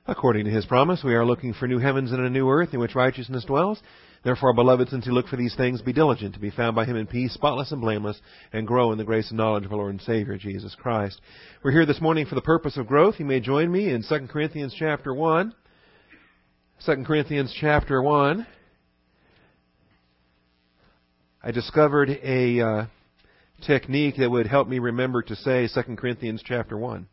According to His promise, we are looking for new heavens and a new earth in which righteousness dwells. Therefore, beloved, since you look for these things, be diligent to be found by Him in peace, spotless and blameless, and grow in the grace and knowledge of our Lord and Savior, Jesus Christ. We're here this morning for the purpose of growth. You may join me in 2 Corinthians chapter 1. 2 Corinthians chapter 1. I discovered a technique that would help me remember to say 2 Corinthians chapter 1.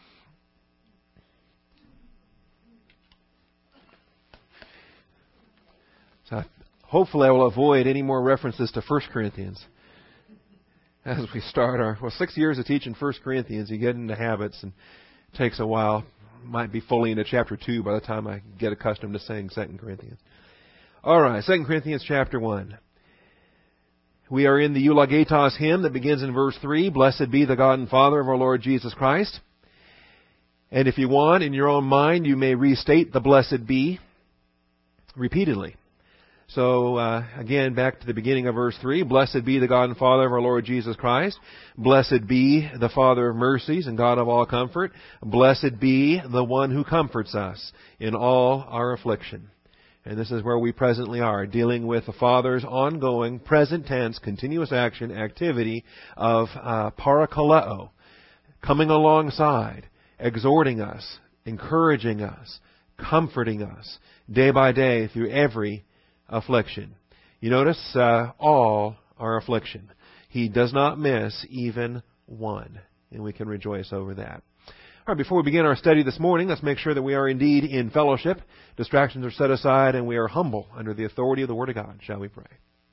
So hopefully I will avoid any more references to 1 Corinthians as we start our 6 years of teaching 1 Corinthians. You get into habits and it takes a while. Might be fully into chapter 2 by the time I get accustomed to saying 2 Corinthians. All right, 2 Corinthians chapter 1. We are in the Eulogetos hymn that begins in verse 3. Blessed be the God and Father of our Lord Jesus Christ. And if you want, in your own mind, you may restate the blessed be repeatedly. So, again, back to the beginning of verse 3. Blessed be the God and Father of our Lord Jesus Christ. Blessed be the Father of mercies and God of all comfort. Blessed be the one who comforts us in all our affliction. And this is where we presently are, dealing with the Father's ongoing, present tense, continuous action, activity of parakaleo, coming alongside, exhorting us, encouraging us, comforting us, day by day through every affliction. You notice all are affliction. He does not miss even one. And we can rejoice over that. All right, before we begin our study this morning, let's make sure that we are indeed in fellowship. Distractions are set aside and we are humble under the authority of the Word of God. Shall we pray?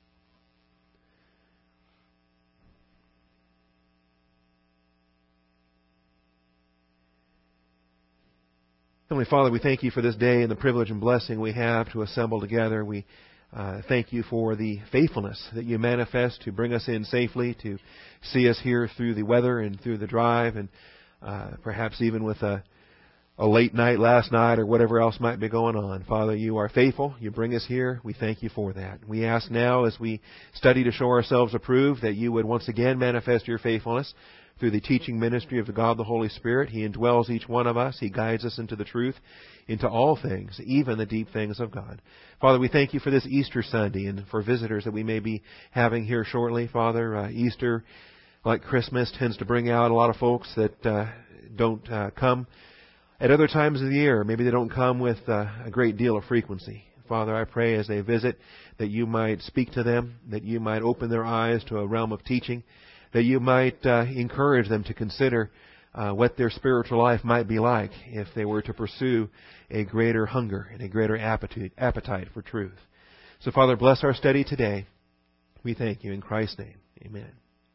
Heavenly Father, we thank You for this day and the privilege and blessing we have to assemble together. We thank You for the faithfulness that You manifest to bring us in safely, to see us here through the weather and through the drive, and perhaps even with a late night last night or whatever else might be going on. Father, You are faithful. You bring us here. We thank You for that. We ask now as we study to show ourselves approved that You would once again manifest Your faithfulness through the teaching ministry of the God the Holy Spirit. He indwells each one of us. He guides us into the truth, into all things, even the deep things of God. Father, we thank You for this Easter Sunday and for visitors that we may be having here shortly. Father, Easter, like Christmas, tends to bring out a lot of folks that don't come at other times of the year. Maybe they don't come with a great deal of frequency. Father, I pray as they visit that You might speak to them, that You might open their eyes to a realm of teaching, that You might encourage them to consider what their spiritual life might be like if they were to pursue a greater hunger and a greater appetite for truth. So, Father, bless our study today. We thank You in Christ's name. Amen.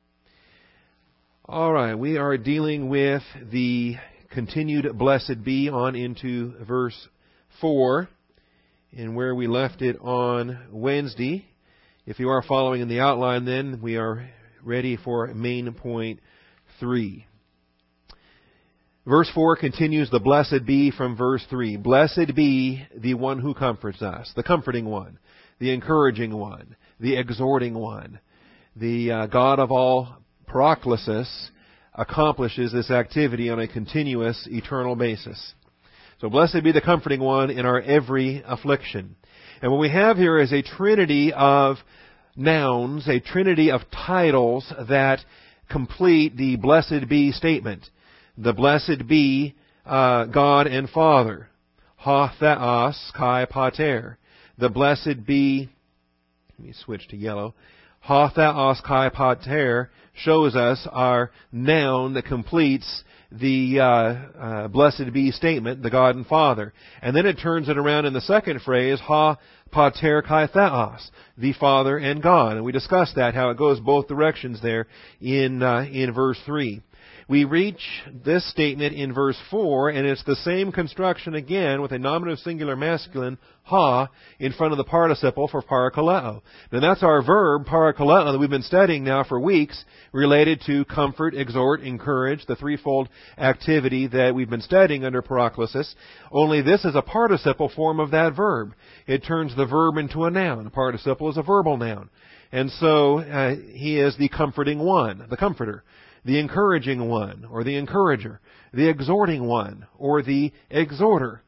All right, we are dealing with the continued blessed be on into verse 4 and where we left it on Wednesday. If you are following in the outline, then we are ready for main point 3. Verse 4 continues the blessed be from verse 3. Blessed be the one who comforts us, the comforting one, the encouraging one, the exhorting one. The God of all paraklesis accomplishes this activity on a continuous, eternal basis. So blessed be the comforting one in our every affliction. And what we have here is a trinity of nouns, a trinity of titles that complete the blessed be statement. The blessed be God and Father. Ha theos kai pater. The blessed be, let me switch to yellow. Ha theos kai pater shows us our noun that completes the blessed be statement, the God and Father. And then it turns it around in the second phrase, ha pater kai theos, the Father and God. And we discussed that, how it goes both directions there in verse 3. We reach this statement in verse 4, and it's the same construction again with a nominative singular masculine, ha, in front of the participle for parakaleo. Now that's our verb, parakaleo, that we've been studying now for weeks, related to comfort, exhort, encourage, the threefold activity that we've been studying under paraklesis. Only this is a participle form of that verb. It turns the verb into a noun. A participle is a verbal noun. And so he is the comforting one, the comforter. The encouraging one, or the encourager, the exhorting one, or the exhorter.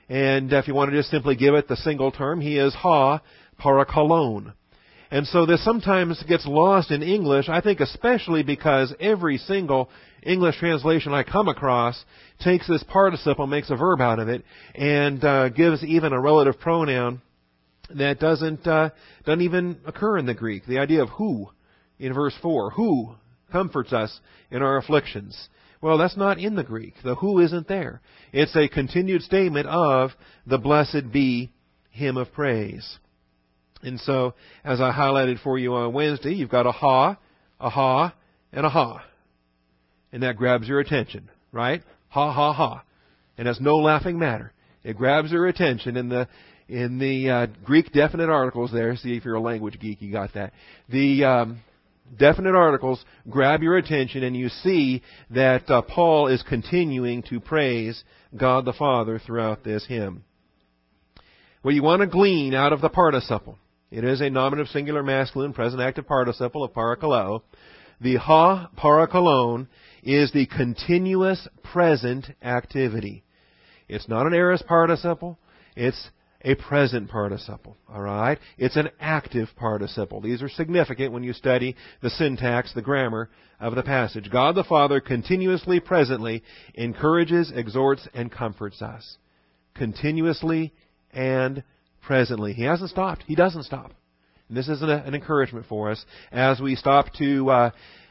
And if you want to just simply give it the single term, He is ha parakalon. And so this sometimes gets lost in English, I think especially because every single English translation I come across takes this participle, makes a verb out of it, and gives even a relative pronoun that doesn't even occur in the Greek. The idea of who in verse 4, who comforts us in our afflictions. Well, that's not in the Greek. The who isn't there. It's a continued statement of the blessed be Him of praise. And so, as I highlighted for you on Wednesday, you've got a ha, and a ha. And that grabs your attention, right? Ha, ha, ha. And that's no laughing matter. It grabs your attention in the Greek definite articles there. See, if you're a language geek, you got that. The definite articles grab your attention, and you see that Paul is continuing to praise God the Father throughout this hymn. Well, you want to glean out of the participle. It is a nominative singular masculine present active participle of parakaleo. The ha parakalon is the continuous present activity. It's not an aorist participle. It's a present participle. All right? It's an active participle. These are significant when you study the syntax, the grammar of the passage. God the Father continuously, presently encourages, exhorts, and comforts us. Continuously and presently. He hasn't stopped. He doesn't stop. And this is an encouragement for us as we stop to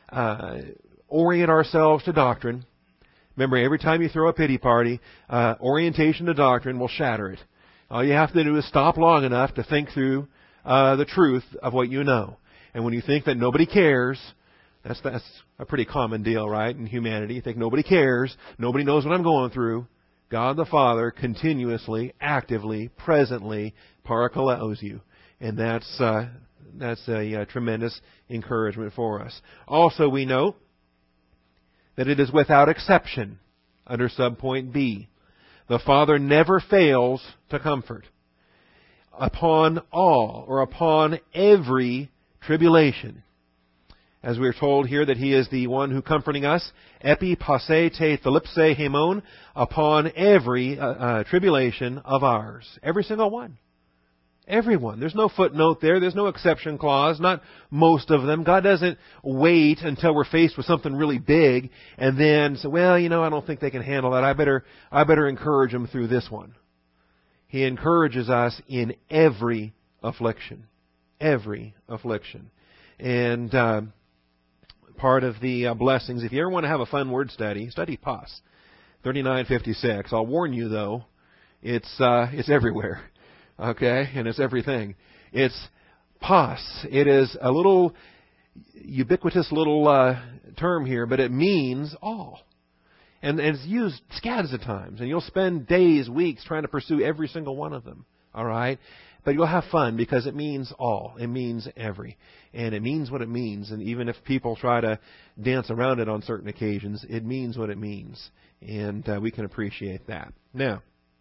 orient ourselves to doctrine. Remember, every time you throw a pity party, orientation to doctrine will shatter it. All you have to do is stop long enough to think through the truth of what you know. And when you think that nobody cares, that's a pretty common deal, right, in humanity. You think nobody cares, nobody knows what I'm going through. God the Father continuously, actively, presently parakaleos you. And that's a tremendous encouragement for us. Also, we note that it is without exception under subpoint B. The Father never fails to comfort. Upon all, or upon every tribulation. As we are told here that He is the one who comforting us, epi passe te thalipse hemon, upon every tribulation of ours. Every single one. Everyone. There's no footnote there. There's no exception clause. Not most of them. God doesn't wait until we're faced with something really big and then say, well, I don't think they can handle that. I better encourage them through this one. He encourages us in every affliction. Every affliction. And part of the blessings, if you ever want to have a fun word study POS 3956. I'll warn you, though, it's everywhere. Okay, and it's everything. It's pos. It is a little ubiquitous little term here, but it means all. And it's used scads of times, and you'll spend days, weeks trying to pursue every single one of them. All right? But you'll have fun because it means all. It means every. And it means what it means. And even if people try to dance around it on certain occasions, it means what it means. And we can appreciate that. Now,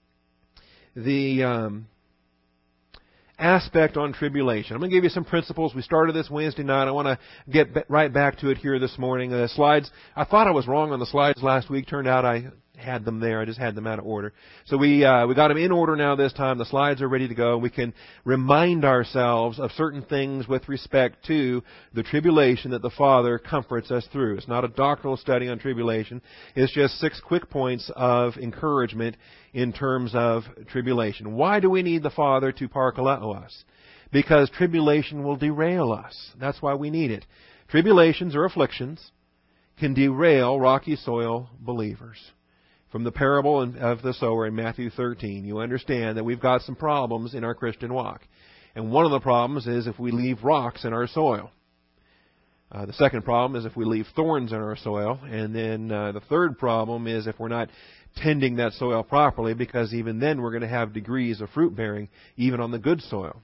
the aspect on tribulation. I'm going to give you some principles. We started this Wednesday night. I want to get right back to it here this morning. The slides, I thought I was wrong on the slides last week. Turned out I had them there. I just had them out of order. So we got them in order now this time. The slides are ready to go. We can remind ourselves of certain things with respect to the tribulation that the Father comforts us through. It's not a doctrinal study on tribulation. It's just 6 quick points of encouragement in terms of tribulation. Why do we need the Father to parakaleo us? Because tribulation will derail us. That's why we need it. Tribulations or afflictions can derail rocky soil believers. From the parable of the sower in Matthew 13, you understand that we've got some problems in our Christian walk. And one of the problems is if we leave rocks in our soil. The second problem is if we leave thorns in our soil. And then the third problem is if we're not tending that soil properly, because even then we're going to have degrees of fruit bearing, even on the good soil.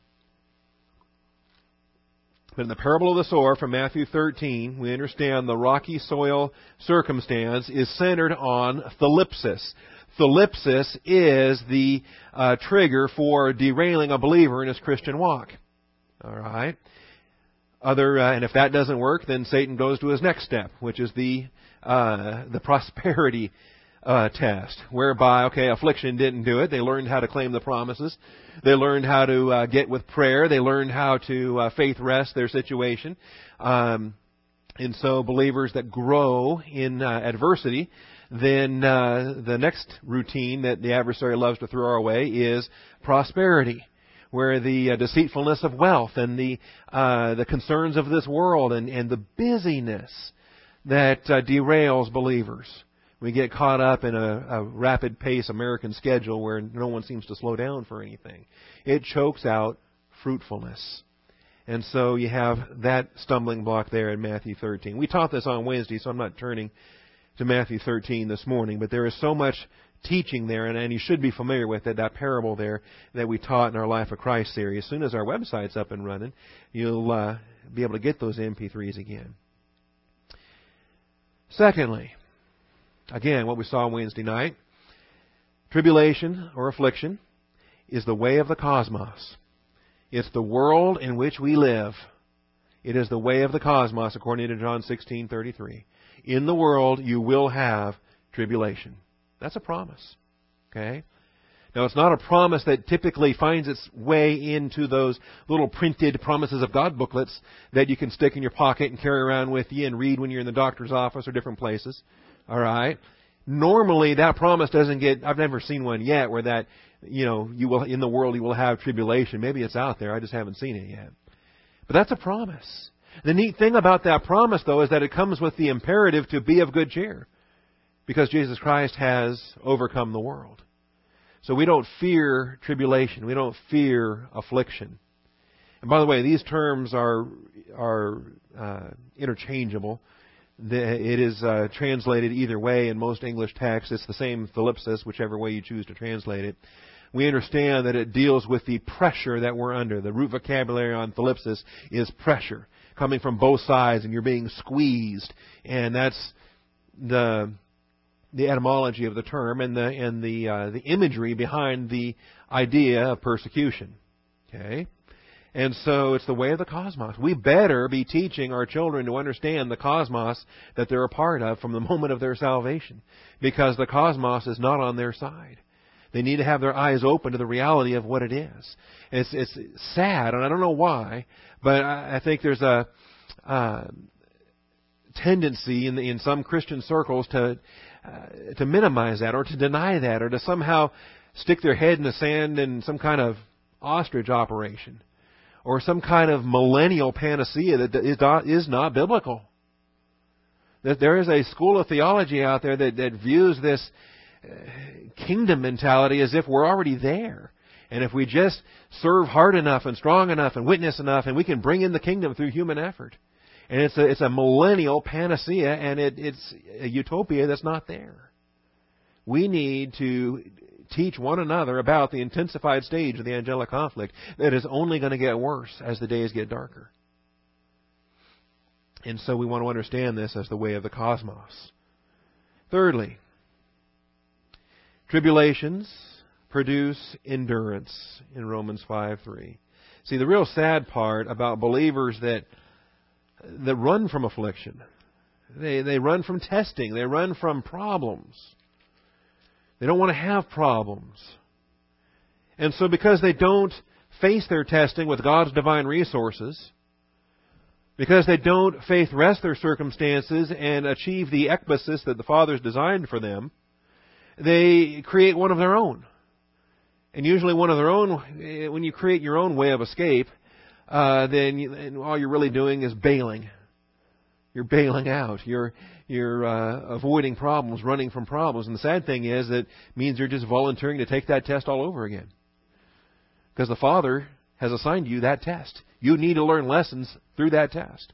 But in the parable of the sower from Matthew 13, we understand the rocky soil circumstance is centered on thalipsis. Thalipsis is the trigger for derailing a believer in his Christian walk. All right. And if that doesn't work, then Satan goes to his next step, which is the prosperity test, whereby, affliction didn't do it. They learned how to claim the promises. They learned how to get with prayer. They learned how to faith rest their situation. And so believers that grow in adversity, then the next routine that the adversary loves to throw our way is prosperity, where the deceitfulness of wealth and the concerns of this world and the busyness that derails believers. We get caught up in a rapid pace American schedule where no one seems to slow down for anything. It chokes out fruitfulness. And so you have that stumbling block there in Matthew 13. We taught this on Wednesday, so I'm not turning to Matthew 13 this morning, but there is so much teaching there, and you should be familiar with it, that parable there that we taught in our Life of Christ series. As soon as our website's up and running, you'll be able to get those MP3s again. Secondly, again, what we saw on Wednesday night, tribulation or affliction is the way of the cosmos. It's the world in which we live. It is the way of the cosmos, according to John 16:33. In the world you will have tribulation. That's a promise. Okay? Now, it's not a promise that typically finds its way into those little printed Promises of God booklets that you can stick in your pocket and carry around with you and read when you're in the doctor's office or different places. All right? Normally, that promise doesn't get, I've never seen one yet where that, you will, in the world you will have tribulation. Maybe it's out there. I just haven't seen it yet. But that's a promise. The neat thing about that promise, though, is that it comes with the imperative to be of good cheer, because Jesus Christ has overcome the world. So we don't fear tribulation. We don't fear affliction. And by the way, these terms are interchangeable. It is translated either way in most English texts. It's the same thlipsis, whichever way you choose to translate it. We understand that it deals with the pressure that we're under. The root vocabulary on thlipsis is pressure, coming from both sides, and you're being squeezed. And that's the etymology of the term and the imagery behind the idea of persecution. Okay? And so it's the way of the cosmos. We better be teaching our children to understand the cosmos that they're a part of from the moment of their salvation, because the cosmos is not on their side. They need to have their eyes open to the reality of what it is. It's sad, and I don't know why, but I think there's a tendency in some Christian circles to minimize that, or to deny that, or to somehow stick their head in the sand in some kind of ostrich operation, or some kind of millennial panacea that is not biblical. That there is a school of theology out there that views this kingdom mentality as if we're already there. And if we just serve hard enough and strong enough and witness enough, and we can bring in the kingdom through human effort. And it's a millennial panacea, and it's a utopia that's not there. We need to teach one another about the intensified stage of the angelic conflict that is only going to get worse as the days get darker. And so we want to understand this as the way of the cosmos. Thirdly, tribulations produce endurance in Romans 5:3. See, the real sad part about believers that run from affliction, they run from testing, they run from problems. They don't want to have problems. And so because they don't face their testing with God's divine resources, because they don't faith rest their circumstances and achieve the ekbasis that the Father's designed for them, they create one of their own. And usually one of their own, when you create your own way of escape, then all you're really doing is bailing. You're bailing out. You're avoiding problems, running from problems. And the sad thing is that it means you're just volunteering to take that test all over again. Because the Father has assigned you that test. You need to learn lessons through that test.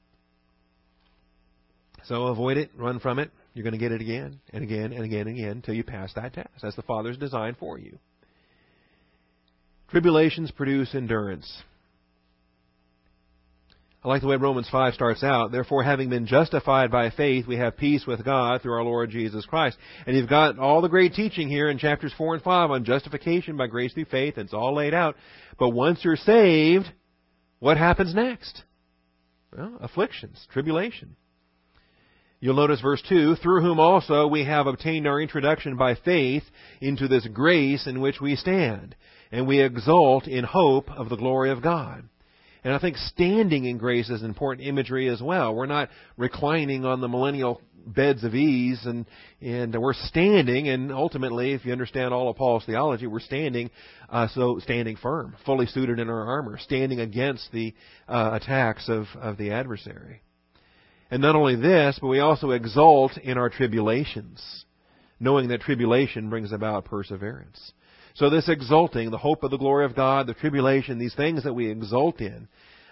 So avoid it, run from it. You're going to get it again and again and again and again until you pass that test. That's the Father's design for you. Tribulations produce endurance. I like the way Romans 5 starts out. Therefore, having been justified by faith, we have peace with God through our Lord Jesus Christ. And you've got all the great teaching here in chapters 4 and 5 on justification by grace through faith. It's all laid out. But once you're saved, what happens next? Well, afflictions, tribulation. You'll notice verse 2, through whom also we have obtained our introduction by faith into this grace in which we stand, and we exult in hope of the glory of God. And I think standing in grace is important imagery as well. We're not reclining on the millennial beds of ease, and we're standing, and ultimately, if you understand all of Paul's theology, we're standing, standing firm, fully suited in our armor, standing against the attacks of the adversary. And not only this, but we also exult in our tribulations, knowing that tribulation brings about perseverance. So this exulting, the hope of the glory of God, the tribulation, these things that we exult in,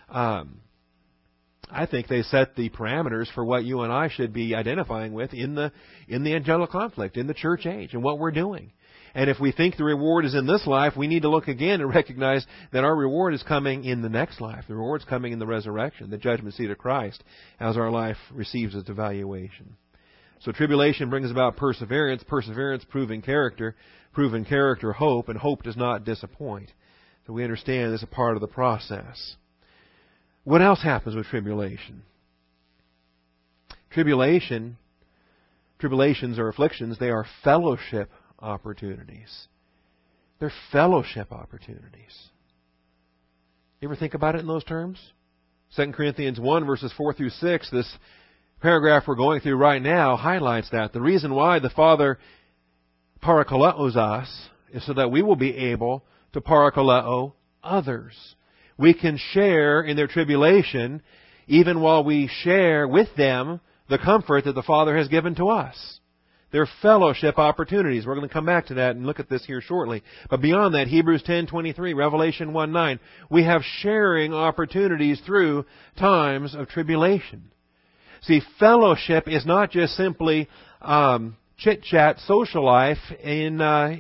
I think they set the parameters for what you and I should be identifying with in the angelic conflict, in the church age, and what we're doing. And if we think the reward is in this life, we need to look again and recognize that our reward is coming in the next life. The reward is coming in the resurrection, the judgment seat of Christ, as our life receives its evaluation. So tribulation brings about perseverance, perseverance proven character hope, and hope does not disappoint. So we understand this is a part of the process. What else happens with tribulation? Tribulations or afflictions, they are fellowship opportunities. They're fellowship opportunities. You ever think about it in those terms? 2 Corinthians 1 verses 4 through 6, this paragraph we're going through right now highlights that. The reason why the Father parakaleos us is so that we will be able to parakaleo others. We can share in their tribulation even while we share with them the comfort that the Father has given to us. They're fellowship opportunities. We're going to come back to that and look at this here shortly. But beyond that, Hebrews 10:23, Revelation 1:9, we have sharing opportunities through times of tribulation. See, fellowship is not just simply chit-chat social life in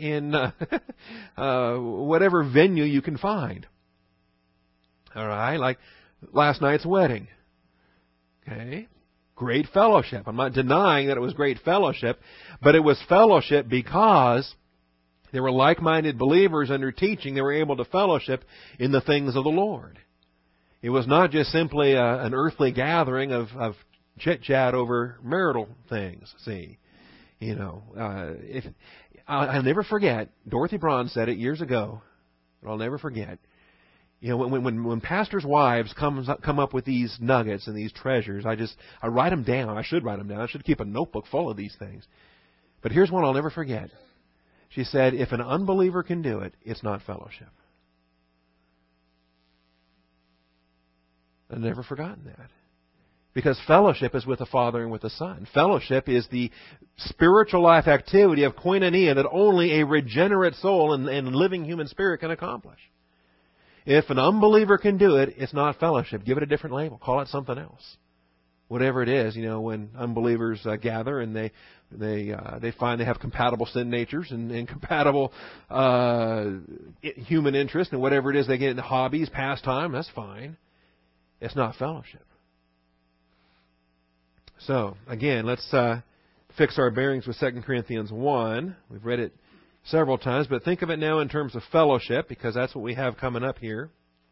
whatever venue you can find. All right, like last night's wedding. Okay. Great fellowship. I'm not denying that it was great fellowship, but it was fellowship because there were like-minded believers under teaching. They were able to fellowship in the things of the Lord. It was not just simply an earthly gathering of chit-chat over marital things, see. You know, I'll never forget, Dorothy Braun said it years ago, but I'll never forget. You know, when pastors' wives come up with these nuggets and these treasures, I write them down. I should write them down. I should keep a notebook full of these things. But here's one I'll never forget. She said, if an unbeliever can do it, it's not fellowship. I've never forgotten that. Because fellowship is with the Father and with the Son. Fellowship is the spiritual life activity of koinonia that only a regenerate soul and living human spirit can accomplish. If an unbeliever can do it, it's not fellowship. Give it a different label. Call it something else. Whatever it is, you know, when unbelievers gather and they find they have compatible sin natures and compatible human interest and whatever it is they get into hobbies, pastime, that's fine. It's not fellowship. So, again, let's fix our bearings with 2 Corinthians 1. We've read it several times, but think of it now in terms of fellowship, because that's what we have coming up here.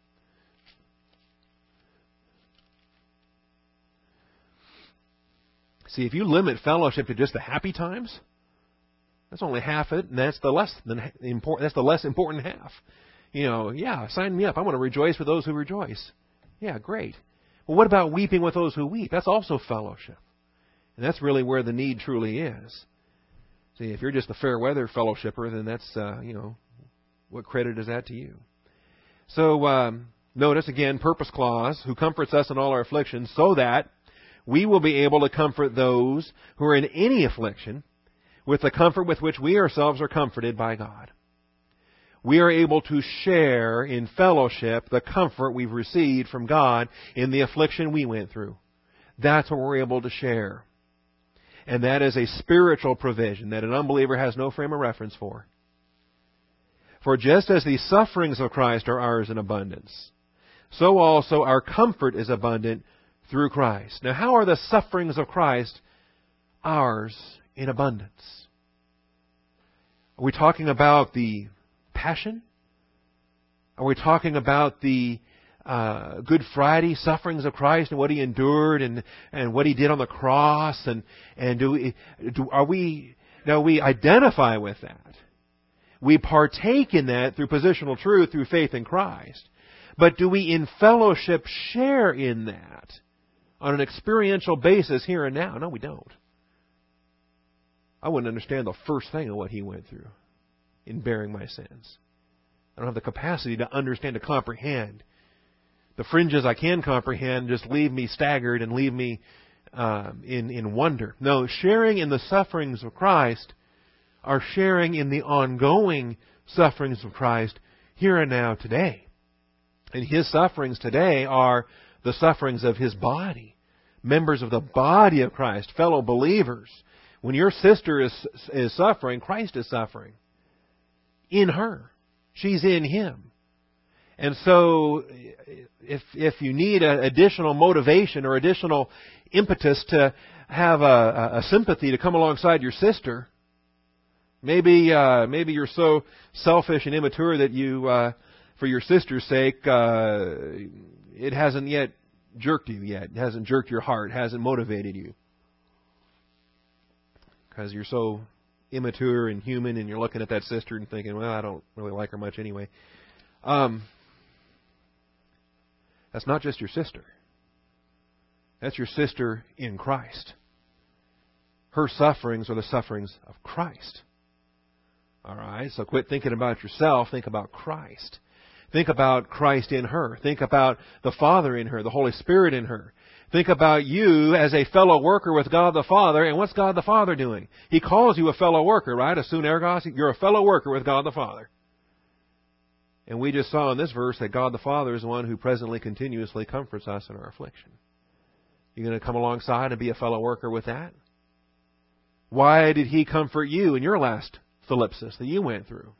See, if you limit fellowship to just the happy times, that's only half it, and that's the less important half. You know, yeah, sign me up. I want to rejoice with those who rejoice. Yeah, great. Well, what about weeping with those who weep? That's also fellowship. And that's really where the need truly is. See, if you're just a fair weather fellowshipper, then that's, what credit is that to you? So, notice again, purpose clause, who comforts us in all our afflictions, so that we will be able to comfort those who are in any affliction with the comfort with which we ourselves are comforted by God. We are able to share in fellowship the comfort we've received from God in the affliction we went through. That's what we're able to share. And that is a spiritual provision that an unbeliever has no frame of reference for. For just as the sufferings of Christ are ours in abundance, so also our comfort is abundant through Christ. Now, how are the sufferings of Christ ours in abundance? Are we talking about the passion? Are we talking about the Good Friday sufferings of Christ and what He endured and what He did on the cross, and do we identify with that? We partake in that through positional truth, through faith in Christ. But do we in fellowship share in that on an experiential basis here and now? No, we don't. I wouldn't understand the first thing of what He went through in bearing my sins. I don't have the capacity to understand, to comprehend. The fringes I can comprehend just leave me staggered and leave me in wonder. No, sharing in the sufferings of Christ are sharing in the ongoing sufferings of Christ here and now today. And His sufferings today are the sufferings of His body. Members of the body of Christ, fellow believers. When your sister is suffering, Christ is suffering. In her. She's in Him. And so, if you need additional motivation or additional impetus to have a sympathy to come alongside your sister, maybe you're so selfish and immature that you, for your sister's sake, it hasn't yet jerked you yet. It hasn't jerked your heart. It hasn't motivated you. Because you're so immature and human and you're looking at that sister and thinking, well, I don't really like her much anyway. That's not just your sister. That's your sister in Christ. Her sufferings are the sufferings of Christ. All right? So quit thinking about yourself. Think about Christ. Think about Christ in her. Think about the Father in her, the Holy Spirit in her. Think about you as a fellow worker with God the Father. And what's God the Father doing? He calls you a fellow worker, right? Asun ergos. You're a fellow worker with God the Father. And we just saw in this verse that God the Father is the one who presently, continuously comforts us in our affliction. You're going to come alongside and be a fellow worker with that? Why did He comfort you in your last thlipsis that you went through?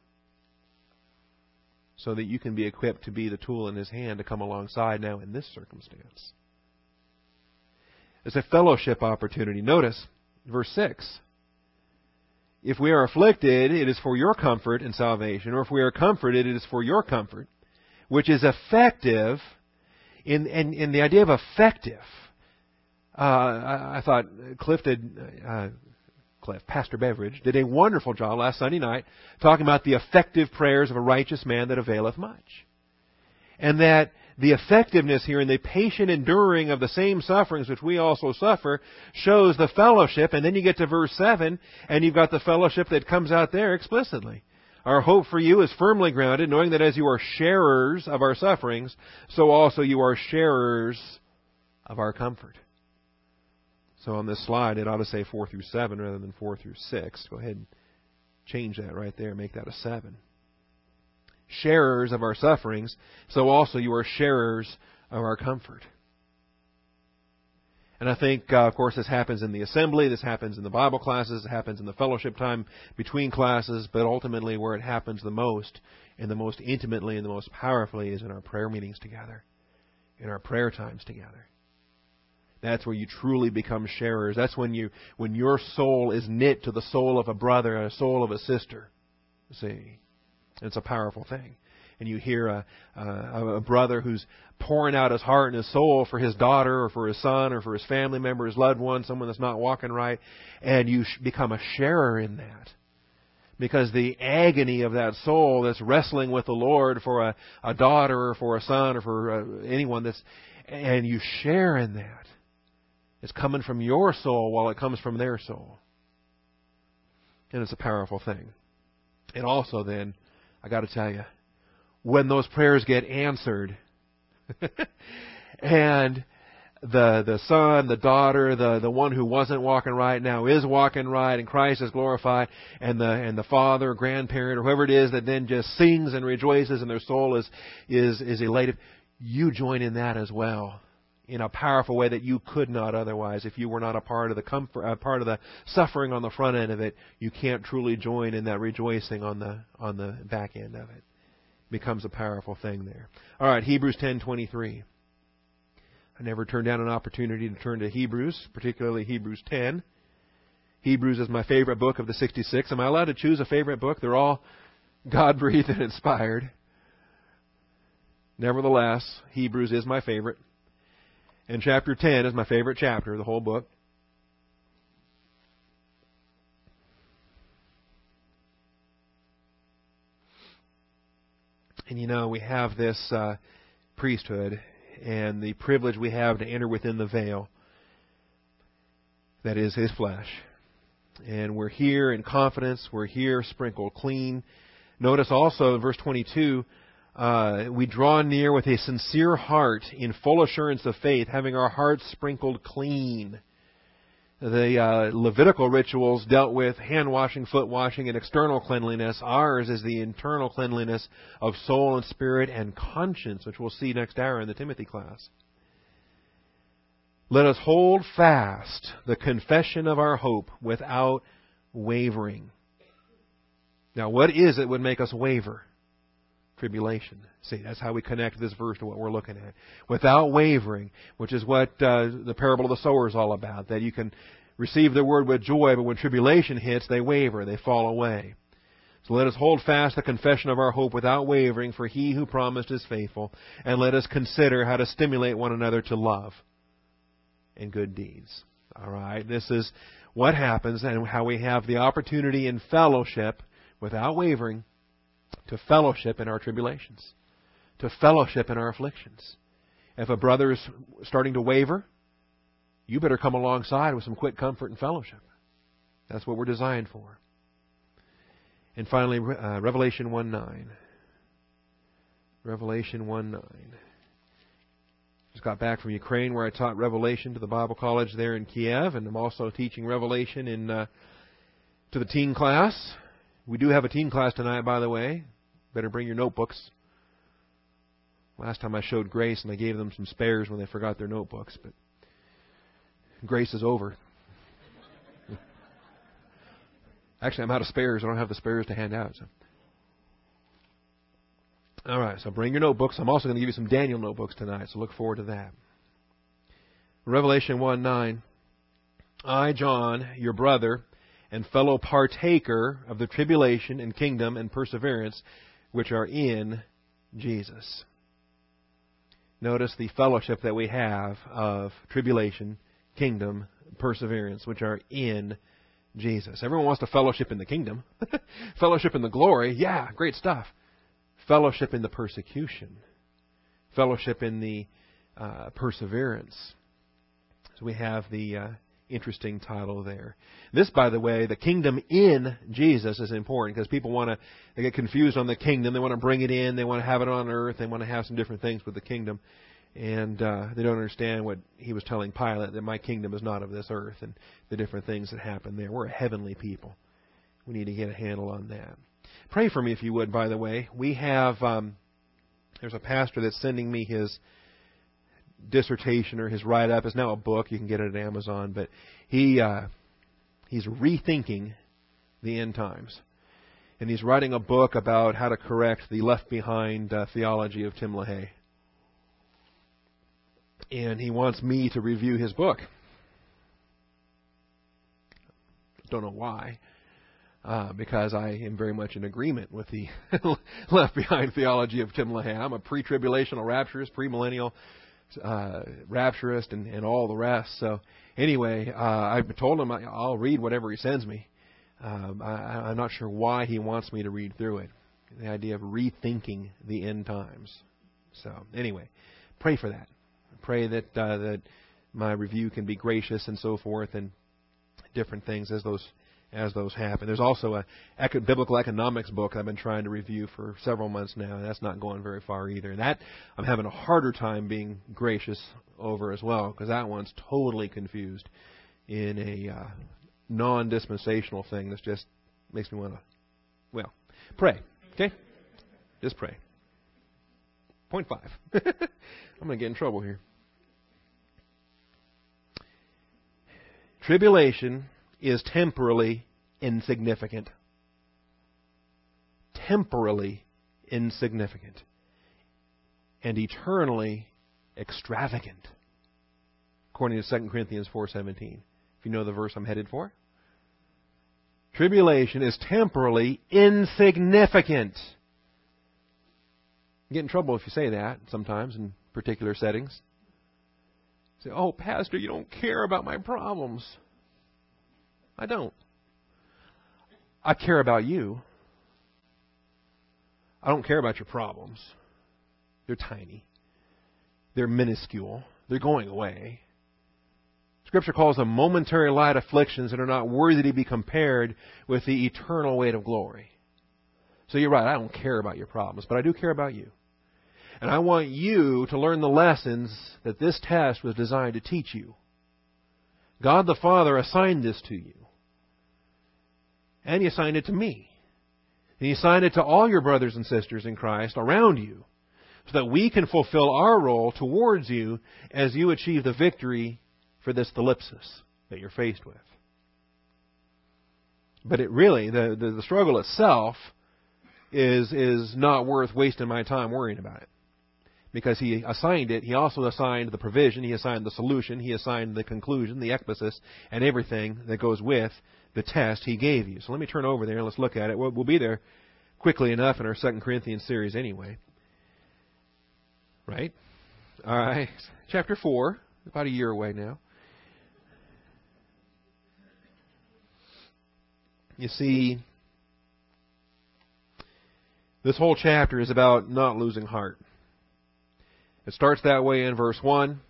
So that you can be equipped to be the tool in His hand to come alongside now in this circumstance. It's a fellowship opportunity. Notice, verse 6. If we are afflicted, it is for your comfort and salvation. Or if we are comforted, it is for your comfort. Which is effective. In the idea of effective, I thought Pastor Beveridge did a wonderful job last Sunday night talking about the effective prayers of a righteous man that availeth much. And that the effectiveness here and the patient enduring of the same sufferings which we also suffer shows the fellowship. And then you get to verse 7 and you've got the fellowship that comes out there explicitly. Our hope for you is firmly grounded, knowing that as you are sharers of our sufferings, so also you are sharers of our comfort. So on this slide, it ought to say 4 through 7 rather than 4 through 6. Go ahead and change that right there. Make that a 7. Sharers of our sufferings, so also you are sharers of our comfort. And I think, of course, this happens in the assembly, this happens in the Bible classes, it happens in the fellowship time between classes, but ultimately where it happens the most, and the most intimately and the most powerfully is in our prayer meetings together, in our prayer times together. That's where you truly become sharers. That's when your soul is knit to the soul of a brother and a soul of a sister. See? It's a powerful thing. And you hear a brother who's pouring out his heart and his soul for his daughter or for his son or for his family member, his loved one, someone that's not walking right, and you become a sharer in that. Because the agony of that soul that's wrestling with the Lord for a daughter or for a son or for anyone and you share in that. It's coming from your soul while it comes from their soul. And it's a powerful thing. And also then, I got to tell you, when those prayers get answered, and the son, the daughter, the one who wasn't walking right now is walking right, and Christ is glorified, and the father, grandparent, or whoever it is that then just sings and rejoices, and their soul is elated, you join in that as well, in a powerful way that you could not otherwise. If you were not a part of the comfort, a part of the suffering on the front end of it, you can't truly join in that rejoicing on the back end of it. It becomes a powerful thing there. All right, Hebrews 10:23. I never turned down an opportunity to turn to Hebrews, particularly Hebrews 10. Hebrews is my favorite book of the 66. Am I allowed to choose a favorite book? They're all God-breathed and inspired. Nevertheless, Hebrews is my favorite. And chapter 10 is my favorite chapter of the whole book. And you know, we have this priesthood and the privilege we have to enter within the veil that is His flesh. And we're here in confidence. We're here sprinkled clean. Notice also in verse 22, we draw near with a sincere heart in full assurance of faith, having our hearts sprinkled clean. The Levitical rituals dealt with hand washing, foot washing, and external cleanliness. Ours is the internal cleanliness of soul and spirit and conscience, which we'll see next hour in the Timothy class. Let us hold fast the confession of our hope without wavering. Now, what is it would make us waver? Tribulation. See, that's how we connect this verse to what we're looking at. Without wavering, which is what the parable of the sower is all about. That you can receive the word with joy, but when tribulation hits, they waver, they fall away. So let us hold fast the confession of our hope without wavering, for He who promised is faithful. And let us consider how to stimulate one another to love and good deeds. All right, this is what happens and how we have the opportunity in fellowship without wavering to fellowship in our tribulations, to fellowship in our afflictions. If a brother is starting to waver, you better come alongside with some quick comfort and fellowship. That's what we're designed for. And finally, Revelation 1:9. Revelation 1:9. Just got back from Ukraine where I taught Revelation to the Bible College there in Kiev, and I'm also teaching Revelation to the teen class. We do have a teen class tonight, by the way. Better bring your notebooks. Last time I showed grace and I gave them some spares when they forgot their notebooks, but grace is over. Actually, I'm out of spares. I don't have the spares to hand out. So. All right, so bring your notebooks. I'm also going to give you some Daniel notebooks tonight, so look forward to that. Revelation 1:9. I, John, your brother, and fellow partaker of the tribulation and kingdom and perseverance which are in Jesus. Notice the fellowship that we have of tribulation, kingdom, perseverance, which are in Jesus. Everyone wants to fellowship in the kingdom. Fellowship in the glory, yeah, great stuff. Fellowship in the persecution. Fellowship in the perseverance. So we have the interesting title there. This, by the way, the kingdom in Jesus is important because people they get confused on the kingdom. They want to bring it in. They want to have it on earth. They want to have some different things with the kingdom. And they don't understand what He was telling Pilate, that my kingdom is not of this earth, and the different things that happen there. We're a heavenly people. We need to get a handle on that. Pray for me if you would, by the way. We have, there's a pastor that's sending me his dissertation or his write-up. It's now a book. You can get it at Amazon. But he's rethinking the end times. And he's writing a book about how to correct the left-behind theology of Tim LaHaye. And he wants me to review his book. Don't know why. Because I am very much in agreement with the left-behind theology of Tim LaHaye. I'm a pre-tribulational rapturist, premillennial rapturist, and all the rest. So anyway, I told him I'll read whatever he sends me. I'm not sure why he wants me to read through it. The idea of rethinking the end times. So anyway, pray for that. Pray that that my review can be gracious and so forth, and different things as those happen. There's also a biblical economics book I've been trying to review for several months now, and that's not going very far either. And that I'm having a harder time being gracious over as well, because that one's totally confused in a non-dispensational thing that just makes me want to, pray. Okay? Just pray. Point 5. I'm going to get in trouble here. Tribulation is temporally insignificant. Temporally insignificant. And eternally extravagant. According to 2 Corinthians 4:17. If you know the verse I'm headed for. Tribulation is temporally insignificant. You get in trouble if you say that sometimes in particular settings. Say, oh, Pastor, you don't care about my problems. I don't. I care about you. I don't care about your problems. They're tiny. They're minuscule. They're going away. Scripture calls them momentary light afflictions that are not worthy to be compared with the eternal weight of glory. So you're right, I don't care about your problems, but I do care about you. And I want you to learn the lessons that this test was designed to teach you. God the Father assigned this to you. And He assigned it to me. And He assigned it to all your brothers and sisters in Christ around you, so that we can fulfill our role towards you as you achieve the victory for this thlipsis that you're faced with. But it really, the struggle itself is not worth wasting my time worrying about it. Because He assigned it, He also assigned the provision, He assigned the solution, He assigned the conclusion, the ekbasis, and everything that goes with the test He gave you. So let me turn over there and let's look at it. We'll be there quickly enough in our 2 Corinthians series anyway. Right? All right. Chapter 4, about a year away now. You see, this whole chapter is about not losing heart. It starts that way in verse 1.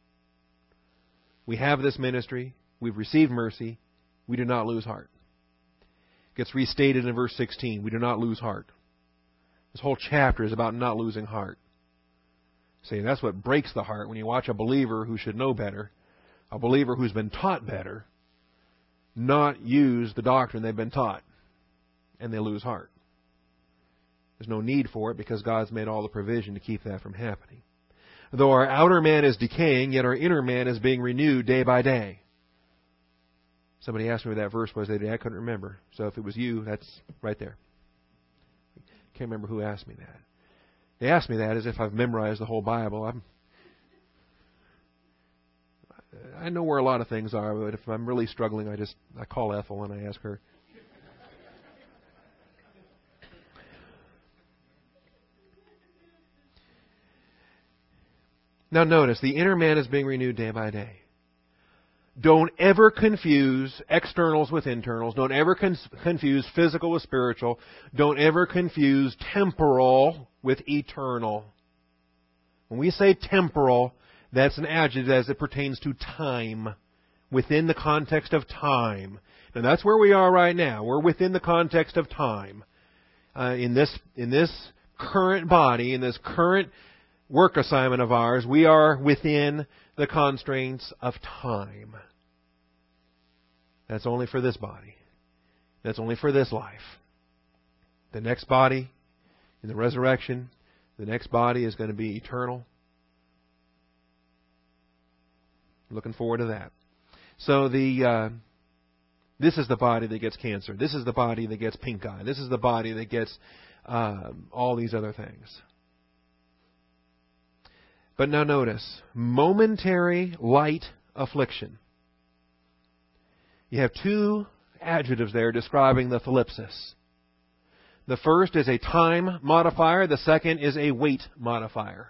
We have this ministry. We've received mercy. We do not lose heart. It gets restated in verse 16. We do not lose heart. This whole chapter is about not losing heart. See, that's what breaks the heart when you watch a believer who should know better, a believer who's been taught better, not use the doctrine they've been taught, and they lose heart. There's no need for it because God's made all the provision to keep that from happening. Though our outer man is decaying, yet our inner man is being renewed day by day. Somebody asked me what that verse was the other day. I couldn't remember. So if it was you, that's right there. Can't remember who asked me that. They asked me that as if I've memorized the whole Bible. I know where a lot of things are, but if I'm really struggling, I call Ethel and I ask her. Now notice, the inner man is being renewed day by day. Don't ever confuse externals with internals. Don't ever confuse physical with spiritual. Don't ever confuse temporal with eternal. When we say temporal, that's an adjective as it pertains to time, within the context of time. And that's where we are right now. We're within the context of time. In this current body, in this current work assignment of ours, we are within the constraints of time. That's only for this body. That's only for this life. The next body, in the resurrection, the next body is going to be eternal. Looking forward to that. So this is the body that gets cancer. This is the body that gets pink eye. This is the body that gets all these other things. But now notice, momentary light affliction. You have two adjectives there describing the thlipsis. The first is a time modifier. The second is a weight modifier.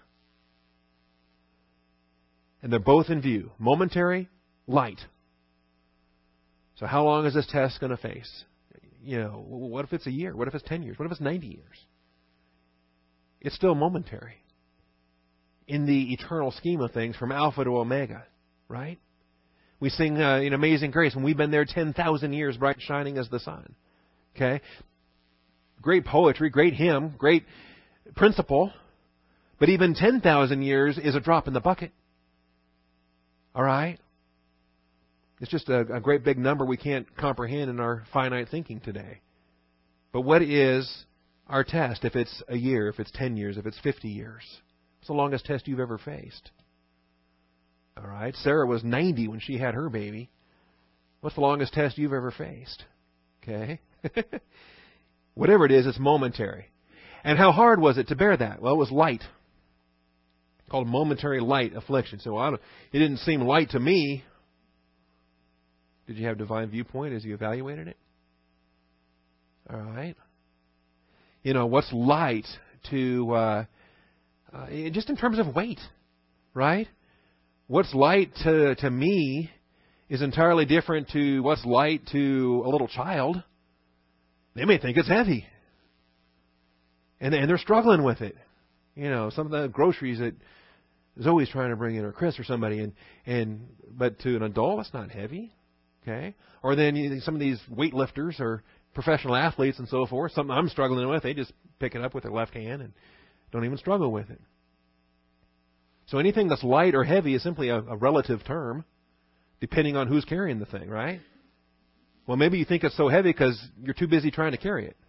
And they're both in view. Momentary, light. So how long is this test going to face? What if it's a year? What if it's 10 years? What if it's 90 years? It's still momentary in the eternal scheme of things from Alpha to Omega, right? We sing in Amazing Grace, and we've been there 10,000 years, bright shining as the sun. Okay? Great poetry, great hymn, great principle, but even 10,000 years is a drop in the bucket. All right? It's just a great big number we can't comprehend in our finite thinking today. But what is our test if it's a year, if it's 10 years, if it's 50 years? What's the longest test you've ever faced? All right? Sarah was 90 when she had her baby. What's the longest test you've ever faced? Okay? Whatever it is, it's momentary. And how hard was it to bear that? Well, it was light. Called momentary light affliction. So it didn't seem light to me. Did you have divine viewpoint as you evaluated it? All right. What's light to just in terms of weight, right? What's light to me is entirely different to what's light to a little child. They may think it's heavy. And they're struggling with it. You know, some of the groceries that Zoe's trying to bring in, or Chris or somebody, but to an adult, it's not heavy. Okay? Or then some of these weightlifters or professional athletes and so forth, something I'm struggling with, they just pick it up with their left hand and don't even struggle with it. So anything that's light or heavy is simply a relative term, depending on who's carrying the thing, right? Well, maybe you think it's so heavy because you're too busy trying to carry it.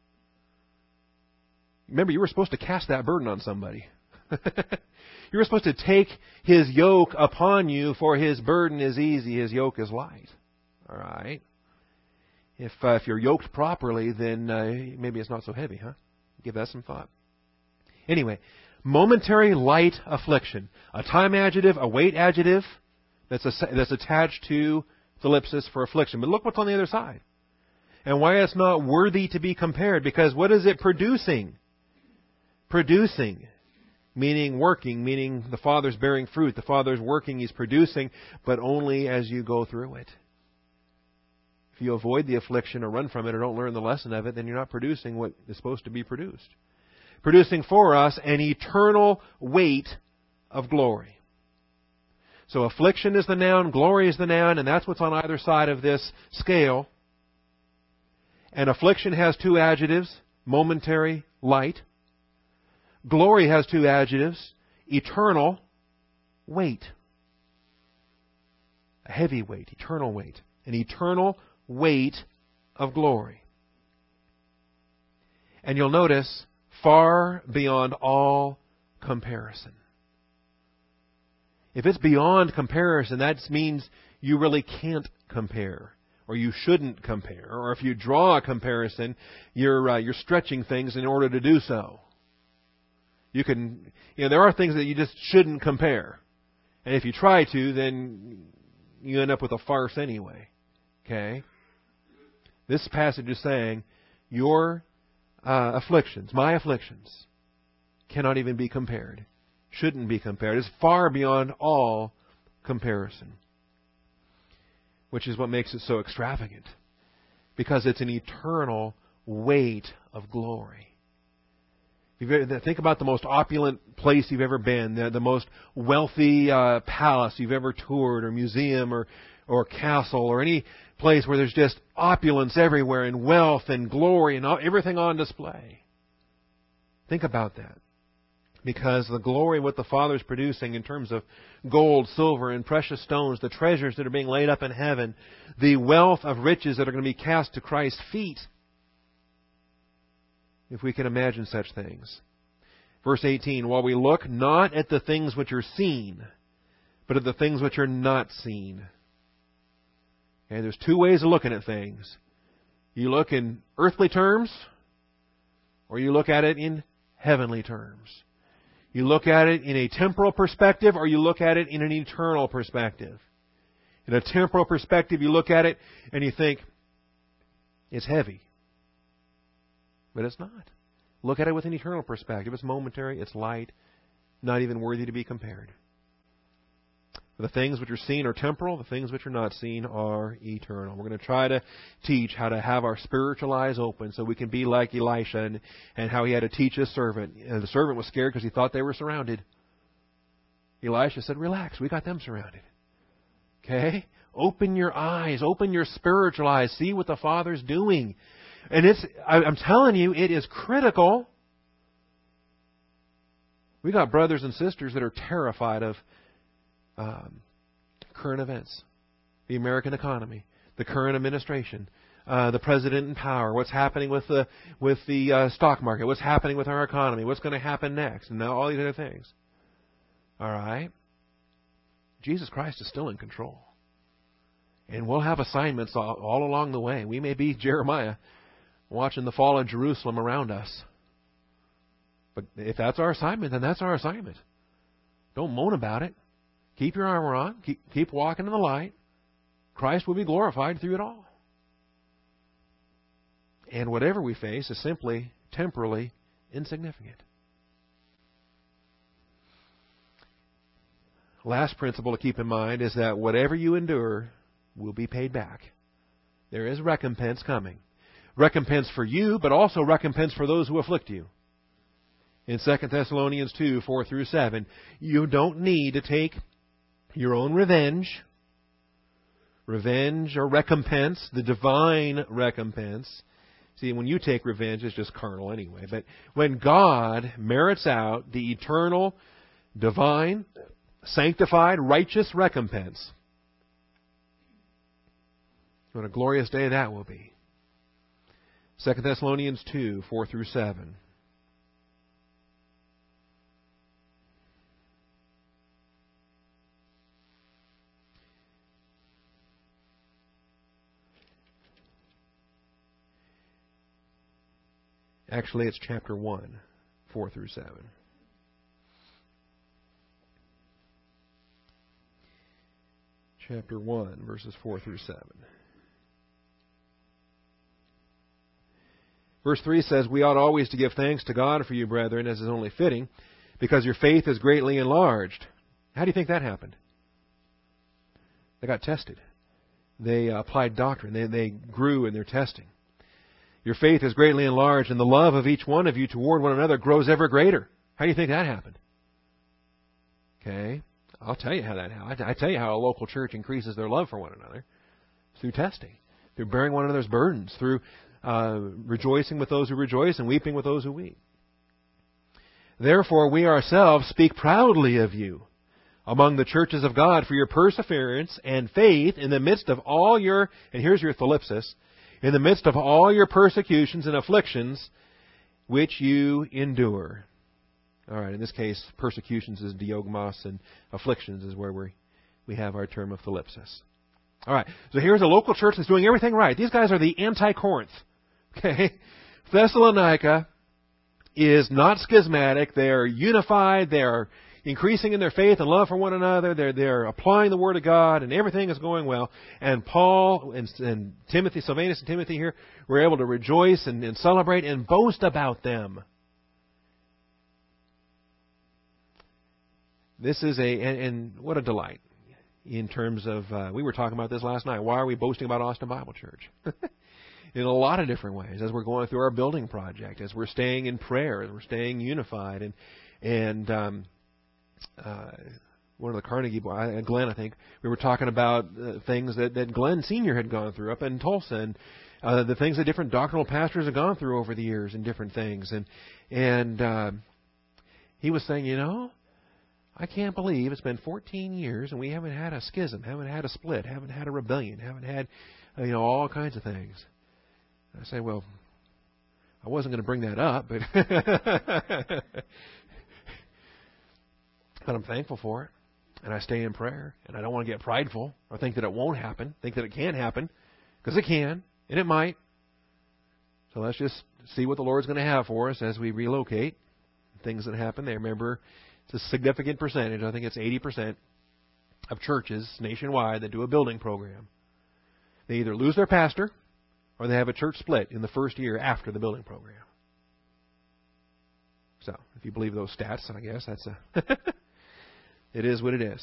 Remember, you were supposed to cast that burden on somebody. You were supposed to take His yoke upon you, for His burden is easy, His yoke is light. All right? If you're yoked properly, then maybe it's not so heavy, huh? Give that some thought. Anyway, momentary light affliction. A time adjective, a weight adjective that's attached to the ellipsis for affliction. But look what's on the other side. And why it's not worthy to be compared. Because what is it producing? Producing. Meaning working. Meaning the Father's bearing fruit. The Father's working. He's producing. But only as you go through it. If you avoid the affliction or run from it or don't learn the lesson of it, then you're not producing what is supposed to be produced. Producing for us an eternal weight of glory. So affliction is the noun, glory is the noun, and that's what's on either side of this scale. And affliction has two adjectives, momentary, light. Glory has two adjectives, eternal, weight. A heavy weight, eternal weight. An eternal weight of glory. And you'll notice, far beyond all comparison. If it's beyond comparison, that means you really can't compare, or you shouldn't compare, or if you draw a comparison, you're stretching things in order to do so. There are things that you just shouldn't compare, and if you try to, then you end up with a farce anyway. Okay? This passage is saying your afflictions, my afflictions, cannot even be compared. Shouldn't be compared. It's far beyond all comparison. Which is what makes it so extravagant. Because it's an eternal weight of glory. Think about the most opulent place you've ever been, the most wealthy palace you've ever toured, or museum, or castle, or any place where there's just opulence everywhere, and wealth and glory and everything on display. Think about that. Because the glory, what the Father's producing in terms of gold, silver, and precious stones, the treasures that are being laid up in heaven, the wealth of riches that are going to be cast to Christ's feet, if we can imagine such things. Verse 18, while we look not at the things which are seen, but at the things which are not seen. Okay, there's two ways of looking at things. You look in earthly terms, or you look at it in heavenly terms. You look at it in a temporal perspective, or you look at it in an eternal perspective. In a temporal perspective, you look at it and you think, it's heavy. But it's not. Look at it with an eternal perspective. It's momentary, it's light, not even worthy to be compared. The things which are seen are temporal. The things which are not seen are eternal. We're going to try to teach how to have our spiritual eyes open so we can be like Elisha and how he had to teach his servant. And the servant was scared because he thought they were surrounded. Elisha said, relax, we got them surrounded. Okay? Open your eyes. Open your spiritual eyes. See what the Father's doing. And I'm telling you, it is critical. We got brothers and sisters that are terrified of current events, the American economy, the current administration, the president in power, what's happening with the stock market, what's happening with our economy, what's going to happen next, and all these other things. All right? Jesus Christ is still in control. And we'll have assignments all along the way. We may be Jeremiah watching the fall of Jerusalem around us. But if that's our assignment, then that's our assignment. Don't moan about it. Keep your armor on. Keep walking in the light. Christ will be glorified through it all. And whatever we face is simply temporally insignificant. last principle to keep in mind is that whatever you endure will be paid back. There is recompense coming. Recompense for you, but also recompense for those who afflict you. In 2 Thessalonians 2, 4 through 7, you don't need to take your own revenge or recompense, the divine recompense. See, when you take revenge, it's just carnal anyway. But when God merits out the eternal, divine, sanctified, righteous recompense, what a glorious day that will be. 2 Thessalonians 2, 4 through 7. Actually, it's chapter 1, 4 through 7. Chapter 1, verses 4 through 7. Verse 3 says, "We ought always to give thanks to God for you, brethren, as is only fitting, because your faith is greatly enlarged." How do you think that happened? They got tested. They applied doctrine. They grew in their testing. "Your faith is greatly enlarged, and the love of each one of you toward one another grows ever greater." How do you think that happened? Okay, I'll tell you how that happened. I tell you how a local church increases their love for one another. Through testing. Through bearing one another's burdens. Through rejoicing with those who rejoice and weeping with those who weep. "Therefore we ourselves speak proudly of you among the churches of God for your perseverance and faith in the midst of all your," and here's your thalipsis, "in the midst of all your persecutions and afflictions which you endure." All right, in this case, persecutions is diogmos and afflictions is where we have our term of thalipsis. All right, so here's a local church that's doing everything right. These guys are the anti-Corinth. Okay, Thessalonica is not schismatic. They are unified. They are increasing in their faith and love for one another. They're applying the Word of God, and everything is going well. And Paul and Timothy, Silvanus and Timothy here, were able to rejoice and celebrate and boast about them. This is and what a delight in terms of, we were talking about this last night. Why are we boasting about Austin Bible Church? In a lot of different ways, as we're going through our building project, as we're staying in prayer, as we're staying unified, and one of the Carnegie boys, Glenn, I think, we were talking about things that Glenn Sr. had gone through up in Tulsa, and the things that different doctrinal pastors have gone through over the years and different things, and he was saying, I can't believe it's been 14 years and we haven't had a schism, haven't had a split, haven't had a rebellion, haven't had all kinds of things. I say, well, I wasn't going to bring that up, but but I'm thankful for it, and I stay in prayer, and I don't want to get prideful or think that it won't happen, think that it can't happen, because it can, and it might. So let's just see what the Lord's going to have for us as we relocate. Things that happen there. Remember, it's a significant percentage. I think it's 80% of churches nationwide that do a building program. They either lose their pastor or they have a church split in the first year after the building program. So, if you believe those stats, I guess that's it is what it is.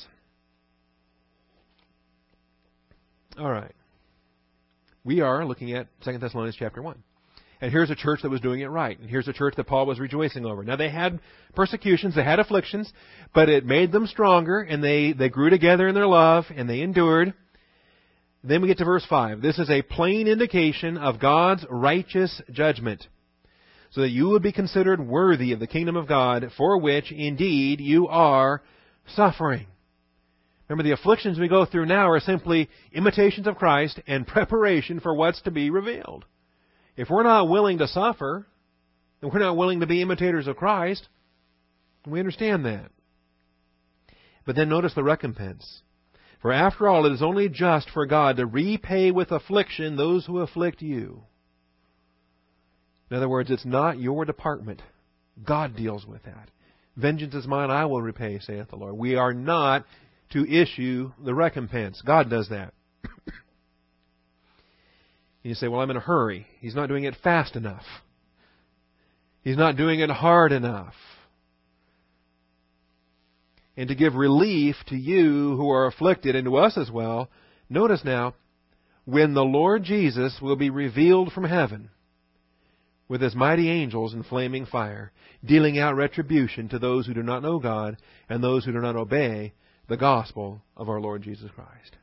All right. We are looking at 2 Thessalonians chapter 1. And here's a church that was doing it right. And here's a church that Paul was rejoicing over. Now, they had persecutions, they had afflictions, but it made them stronger, and they grew together in their love, and they endured. Then we get to verse 5. This is a plain indication of God's righteous judgment, so that you would be considered worthy of the kingdom of God, for which, indeed, you are suffering. Remember, the afflictions we go through now are simply imitations of Christ and preparation for what's to be revealed. If we're not willing to suffer, and we're not willing to be imitators of Christ, we understand that. But then notice the recompense. For after all, it is only just for God to repay with affliction those who afflict you. In other words, it's not your department. God deals with that. Vengeance is mine, I will repay, saith the Lord. We are not to issue the recompense. God does that. You say, well, I'm in a hurry. He's not doing it fast enough. He's not doing it hard enough. and to give relief to you who are afflicted, and to us as well. Notice now, when the Lord Jesus will be revealed from heaven with His mighty angels in flaming fire, dealing out retribution to those who do not know God and those who do not obey the gospel of our Lord Jesus Christ.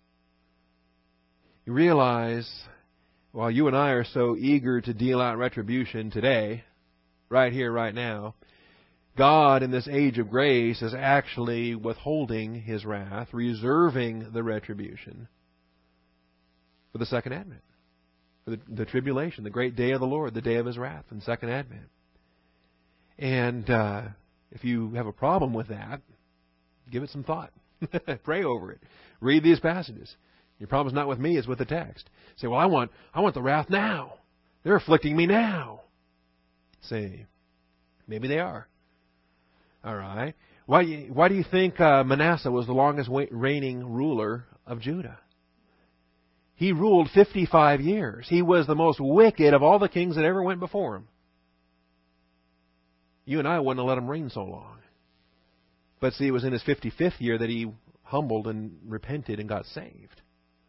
You realize, while you and I are so eager to deal out retribution today, right here, right now, God in this age of grace is actually withholding His wrath, reserving the retribution for the second advent, for the tribulation, the great day of the Lord, the day of His wrath, and second advent. And if you have a problem with that, give it some thought. Pray over it. Read these passages. Your problem's not with me, it's with the text. Say, well, I want the wrath now. They're afflicting me now. Say, maybe they are. All right. Why do you think Manasseh was the longest reigning ruler of Judah? He ruled 55 years. He was the most wicked of all the kings that ever went before him. You and I wouldn't have let him reign so long. But see, it was in his 55th year that he humbled and repented and got saved.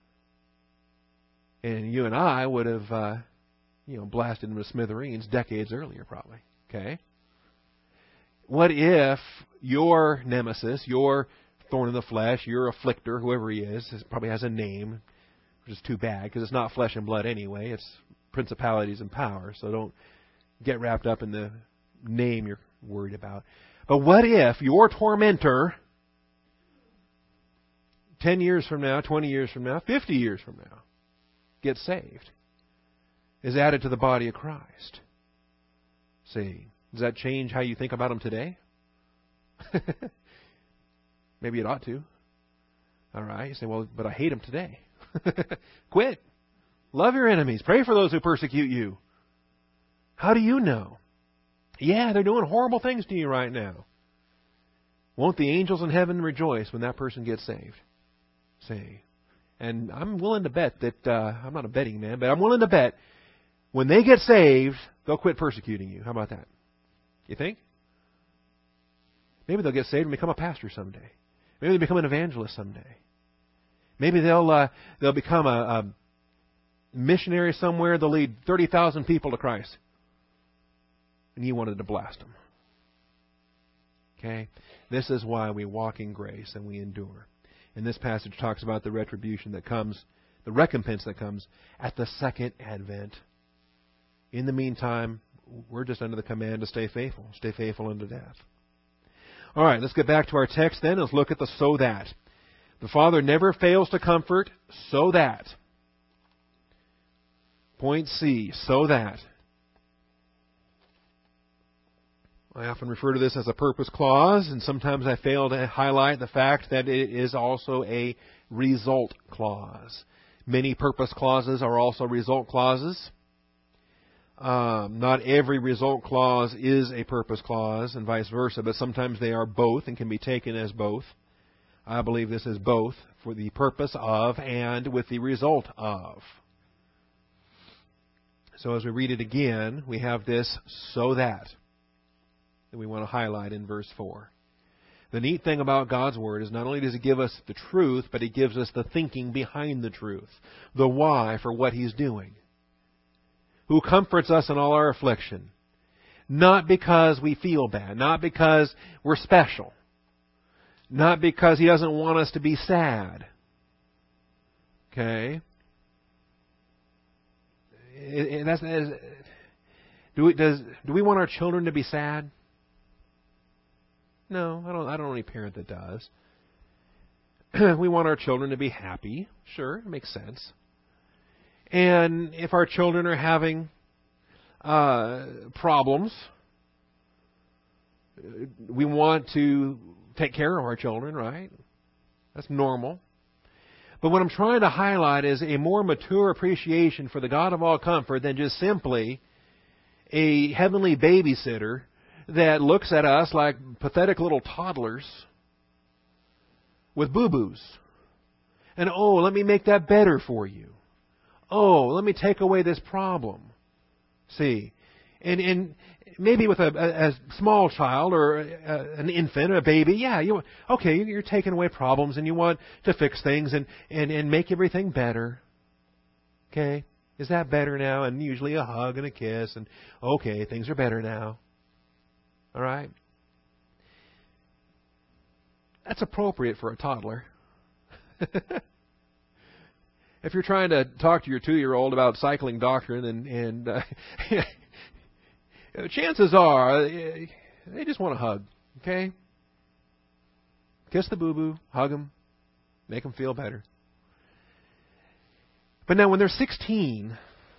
And you and I would have, blasted him to smithereens decades earlier, probably. Okay? What if your nemesis, your thorn in the flesh, your afflictor, whoever he is, probably has a name, which is too bad because it's not flesh and blood anyway. It's principalities and powers. So don't get wrapped up in the name you're worried about. But what if your tormentor, 10 years from now, 20 years from now, 50 years from now, gets saved, is added to the body of Christ? See, does that change how you think about him today? Maybe it ought to. All right. You say, well, but I hate him today. Quit. Love your enemies. Pray for those who persecute you. How do you know? Yeah, they're doing horrible things to you right now. Won't the angels in heaven rejoice when that person gets saved? See. And I'm willing to bet that, I'm not a betting man, but I'm willing to bet when they get saved, they'll quit persecuting you. How about that? You think? Maybe they'll get saved and become a pastor someday. Maybe they'll become an evangelist someday. Maybe they'll become a missionary somewhere. They'll lead 30,000 people to Christ. And you wanted to blast them. Okay? This is why we walk in grace and we endure. And this passage talks about the retribution that comes, the recompense that comes at the second advent. In the meantime, we're just under the command to stay faithful. Stay faithful unto death. All right, let's get back to our text then. Let's look at the so that. The Father never fails to comfort, so that. Point C, so that. I often refer to this as a purpose clause, and sometimes I fail to highlight the fact that it is also a result clause. Many purpose clauses are also result clauses. Not every result clause is a purpose clause, and vice versa, but sometimes they are both and can be taken as both. I believe this is both, for the purpose of and with the result of. So as we read it again, we have this so that we want to highlight in verse 4. The neat thing about God's Word is not only does He give us the truth, but He gives us the thinking behind the truth, the why for what He's doing. Who comforts us in all our affliction, not because we feel bad, not because we're special, not because He doesn't want us to be sad. Okay? Do we want our children to be sad? No, I don't know any parent that does. We want our children to be happy. Sure, it makes sense. And if our children are having problems, we want to take care of our children, right? That's normal. But what I'm trying to highlight is a more mature appreciation for the God of all comfort than just simply a heavenly babysitter that looks at us like pathetic little toddlers with boo-boos. And, oh, let me make that better for you. Oh, let me take away this problem. See, and maybe with a small child or an infant or a baby, you're taking away problems and you want to fix things and make everything better. Okay, is that better now? And usually a hug and a kiss and okay, things are better now. All right, that's appropriate for a toddler. If you're trying to talk to your 2-year-old about cycling doctrine and chances are they just want a hug, okay? Kiss the boo-boo, hug them, make them feel better. But now when they're 16,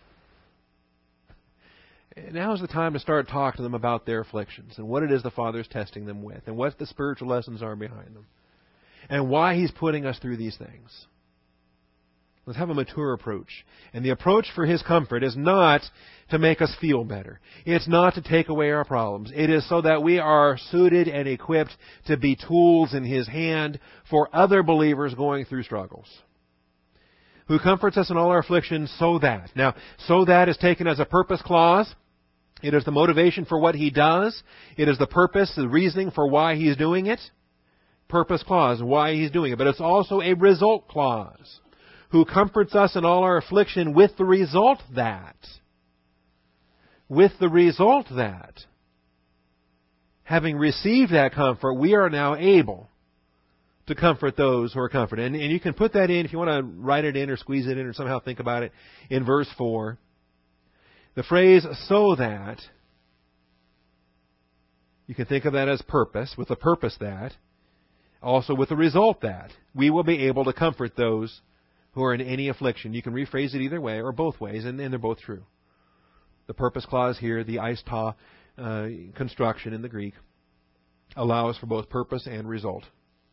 now's the time to start talking to them about their afflictions and what it is the Father's testing them with and what the spiritual lessons are behind them and why He's putting us through these things. Let's have a mature approach. And the approach for His comfort is not to make us feel better. It's not to take away our problems. It is so that we are suited and equipped to be tools in His hand for other believers going through struggles. Who comforts us in all our afflictions so that. Now, so that is taken as a purpose clause. It is the motivation for what He does. It is the purpose, the reasoning for why He's doing it. Purpose clause, why He's doing it. But it's also a result clause. Who comforts us in all our affliction with the result that. With the result that. Having received that comfort, we are now able to comfort those who are comforted. And you can put that in, if you want to write it in or squeeze it in or somehow think about it, in verse 4. The phrase, so that, you can think of that as purpose, with the purpose that, also with the result that. We will be able to comfort those who are in any affliction. You can rephrase it either way or both ways, and they're both true. The purpose clause here, the eis construction in the Greek, allows for both purpose and result.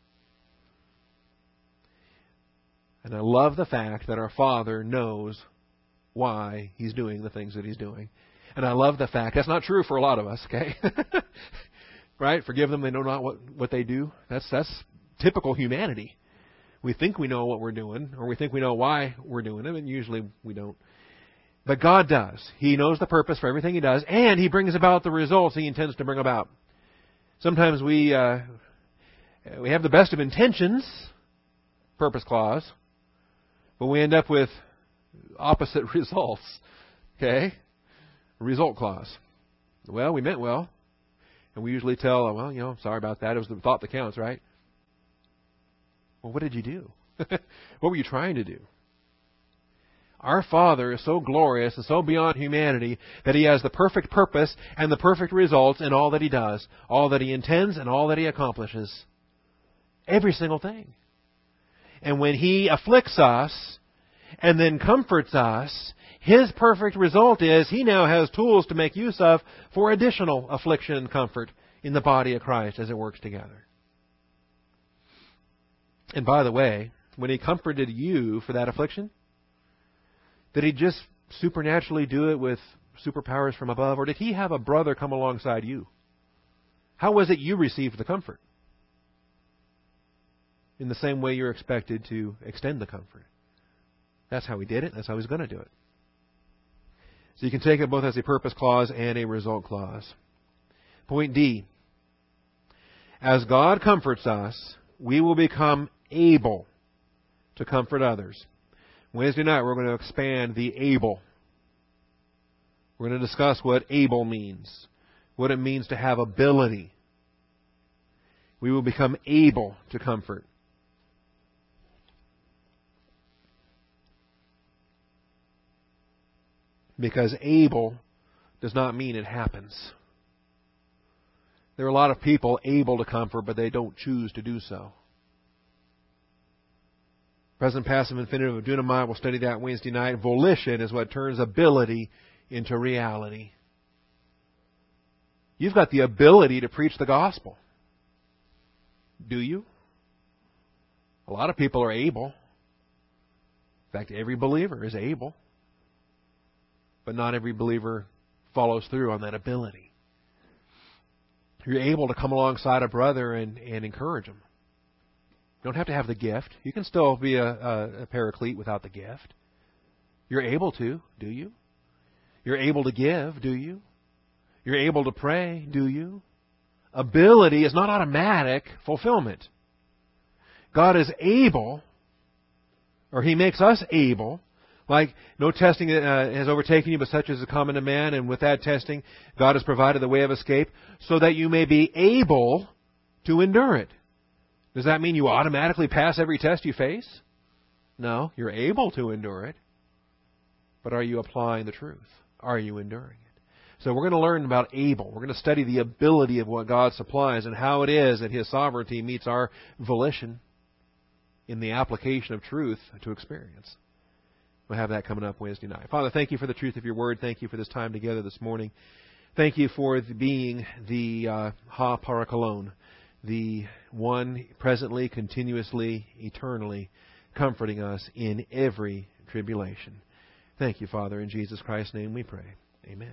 And I love the fact that our Father knows why He's doing the things that He's doing. And I love the fact, that's not true for a lot of us, okay? Right? Forgive them, they know not what they do. That's typical humanity. We think we know what we're doing, or we think we know why we're doing it, and usually we don't. But God does. He knows the purpose for everything He does, and He brings about the results He intends to bring about. Sometimes we have the best of intentions, purpose clause, but we end up with opposite results. Okay? Result clause. Well, we meant well, and we usually tell, sorry about that. It was the thought that counts, right? Well, what did you do? What were you trying to do? Our Father is so glorious and so beyond humanity that He has the perfect purpose and the perfect results in all that He does, all that He intends and all that He accomplishes. Every single thing. And when He afflicts us and then comforts us, His perfect result is He now has tools to make use of for additional affliction and comfort in the body of Christ as it works together. And by the way, when He comforted you for that affliction, did He just supernaturally do it with superpowers from above, or did He have a brother come alongside you? How was it you received the comfort? In the same way you're expected to extend the comfort. That's how He did it. That's how He's going to do it. So you can take it both as a purpose clause and a result clause. Point D. As God comforts us, we will become able to comfort others. Wednesday night we're going to expand the able. We're going to discuss what able means, what it means to have ability. We will become able to comfort. Because able does not mean it happens. There are a lot of people able to comfort, but they don't choose to do so. Present passive infinitive of dunamai, we'll study that Wednesday night. Volition is what turns ability into reality. You've got the ability to preach the gospel. Do you? A lot of people are able. In fact, every believer is able. But not every believer follows through on that ability. You're able to come alongside a brother and encourage him. You don't have to have the gift. You can still be a paraclete without the gift. You're able to, do you? You're able to give, do you? You're able to pray, do you? Ability is not automatic fulfillment. God is able, or He makes us able. Like, no testing has overtaken you, but such as is common to man, and with that testing, God has provided the way of escape, so that you may be able to endure it. Does that mean you automatically pass every test you face? No, you're able to endure it. But are you applying the truth? Are you enduring it? So we're going to learn about able. We're going to study the ability of what God supplies and how it is that His sovereignty meets our volition in the application of truth to experience. We'll have that coming up Wednesday night. Father, thank you for the truth of your word. Thank you for this time together this morning. Thank you for being the Ha Parakalon, the one presently, continuously, eternally comforting us in every tribulation. Thank you, Father. In Jesus Christ's name we pray. Amen.